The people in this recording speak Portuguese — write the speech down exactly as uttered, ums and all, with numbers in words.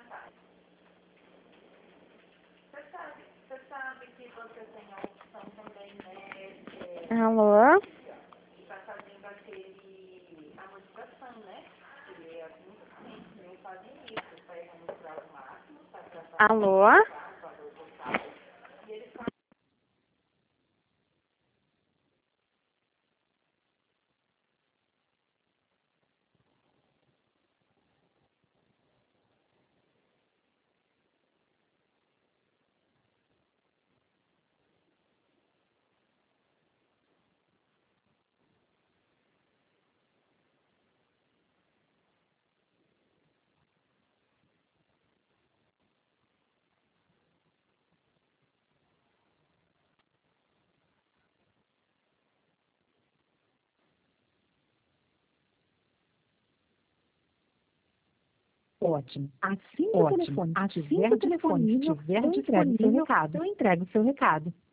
Alô? Alô? Ótimo. Assim que o telefone estiver disponível, eu entrego o seu recado. Eu entrego o seu recado.